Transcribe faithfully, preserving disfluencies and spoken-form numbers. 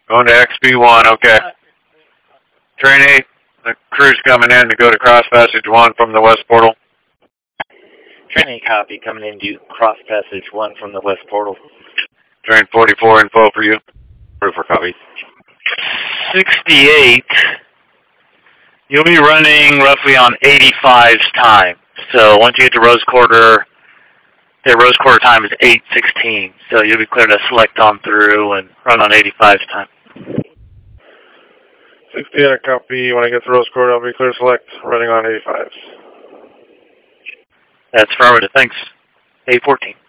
Going to X B one, okay. Train eight, the crew's coming in to go to cross passage one from the west portal. Train eight copy, coming in to cross passage one from the west portal. Train forty-four, info for you. forty-four copy. sixty-eight, you'll be running roughly on eighty-five's time. So once you get to Rose Quarter, the Rose Quarter time is eight sixteen. So you'll be clear to select on through and run on eighty-five's time. sixty-eight, a copy. When I get to Rose Quarter, I'll be clear to select, running on eighty-fives. That's affirmative. Thanks. eight fourteen.